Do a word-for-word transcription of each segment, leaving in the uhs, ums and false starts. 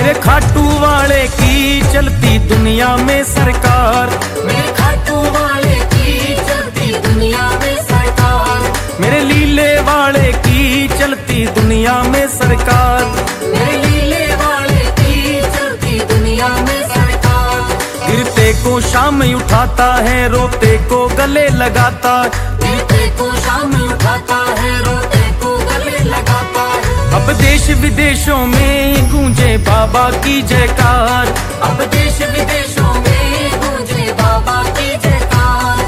मेरे खाटू वाले की चलती दुनिया में सरकार, मेरे खाटू वाले की चलती दुनिया में सरकार, मेरे लीले वाले की चलती दुनिया में सरकार, मेरे लीले वाले की चलती दुनिया में सरकार। गिरते को शाम उठाता है, रोते को गले लगाता, गिरते को शाम उठाता है, रोते को गले लगाता है। अब देश विदेशों में गूंजे बाबा की जयकार, अब देश विदेशों में गूंजे बाबा की जयकार।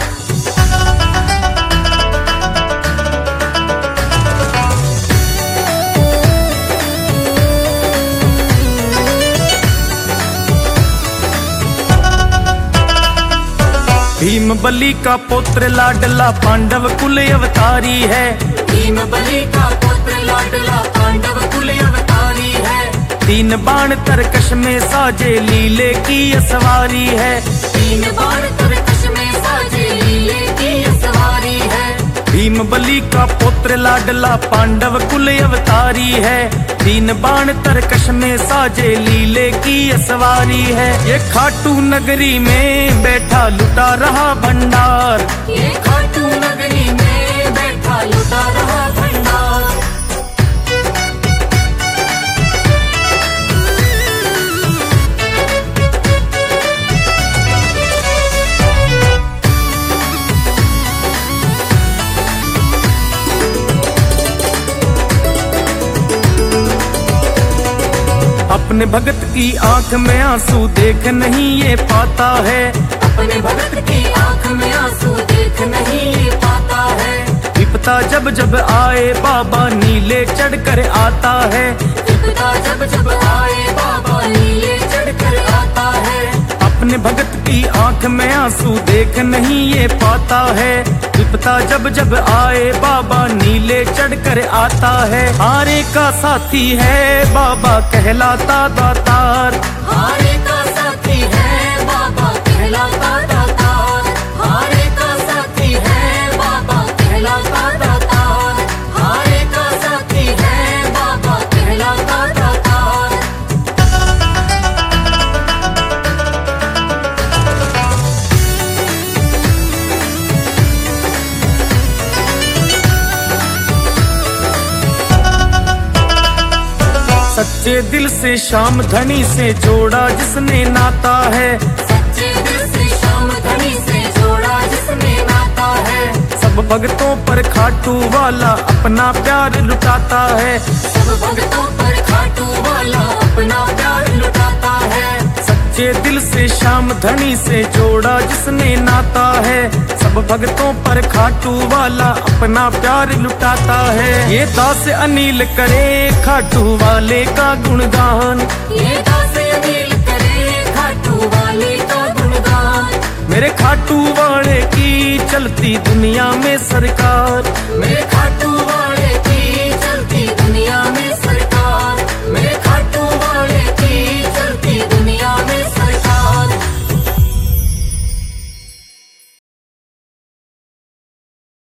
भीम बली का पुत्र लाडला पांडव कुल अवतारी है, भीम बली का पुत्र लाडला पांडव कुल अवतारी है। तीन बाण तरकश में साजे लीले की सवारी है, तीन बाण तरकश में साजे लीले की सवारी है। भीम बली का पुत्र लाडला पांडव कुल अवतारी है, तीन बाण तरकश में साजे लीले की सवारी है। ये खाटू नगरी में बैठा लुटा रहा भंडार, ये खाटू नगरी में बैठा लुटा रहा भंडार। अपने भगत की आंख में आंसू देख नहीं ये पाता है, अपने भगत की आंख में आंसू देख नहीं ये पाता है। विपता जब जब आए बाबा नीले चढ़कर आता है, विपता जब जब आए बाबा नीले चढ़कर आता है। अपने भगत की आंख में आंसू देख नहीं ये पाता है, विपता जब जब आए बाबा नीले चढ़कर आता है। हारे का साथी है बाबा कहलाता दातार, हारे का साथी है बाबा कहलाता दातार, हारे का साथी है बाबा कहलाता दातार, हारे का साथी है बाबा कहलाता दातार। सच्चे दिल से श्याम धनी से जोड़ा जिसने नाता है, सच्चे दिल से श्याम धनी से जोड़ा जिसने नाता है। सब भक्तों पर खाटू वाला अपना प्यार लुटाता है, सब भक्तों पर खाटू वाला अपना प्यार लुटाता है। सच्चे दिल से श्याम धनी से जोड़ा जिसने नाता है, सब भक्तों पर खाटू वाला अपना प्यार लुटाता है। ये दास अनिल करे खाटू वाले का गुणगान, ये दास अनिल करे खाटू वाले का गुणगान। मेरे खाटू वाले की चलती दुनिया में सरकार, मेरे खाटू